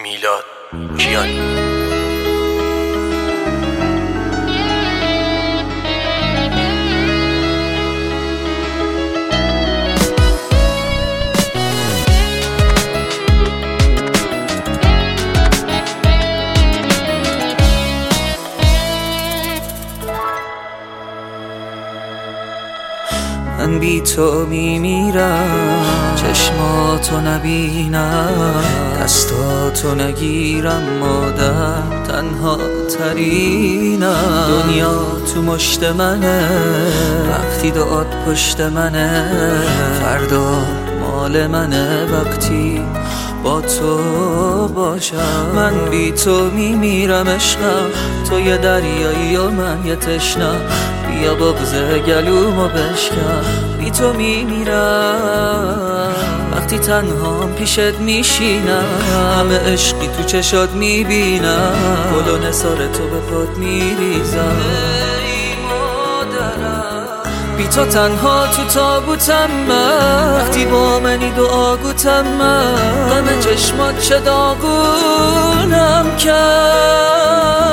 میلاد کیانی. من بی تو میمیرم، چشماتو نبینم، دستاتو نگیرم، مادر تنها ترینم. دنیا تو مشت منه، وقتی دعات پشت منه، فردا مال منه وقتی با تو باشم. من بی تو میمیرم عشقم، تو یه دریایی و من یه تشنم، بیا بغض گلومو بشکن. بی تو میمیرم وقتی تنهام پیشت میشینم، همه عشقی تو چشات میبینم، گل و نثار تو به پات میریزم. بی تو تنها تو تابوتم من، وقتی با منی دعا گوتم من، غم چشمات چه داغونم کرد.